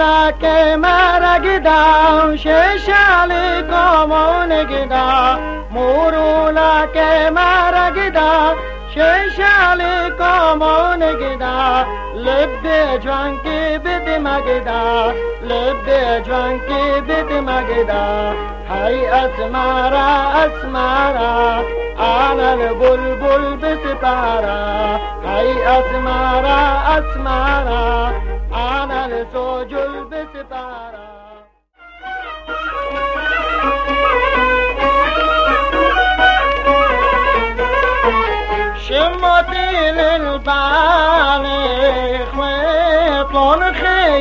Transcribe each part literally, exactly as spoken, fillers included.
مورولا که مرگدا ششالی کامونگدا مورولا که مرگدا ششالی کامونگدا لب جوان کی بد مگدا لب جوان کی بد مگدا هاي اسمارا اسمارا انا البلبل بسپارا هاي اسمارا اسمارا انا الزوجل بسپارا شمتي للبالي خيطون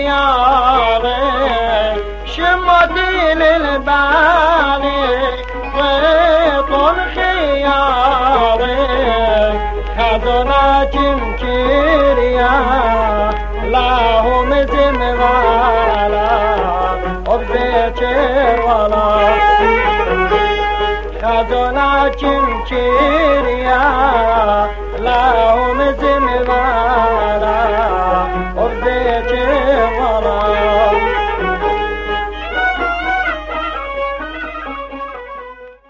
خياري شمتي للبالي خيطون خياري خذنا جمجيريا لهم زموالا وبزيتر ولا خذنا جمجيريا لهم زموالا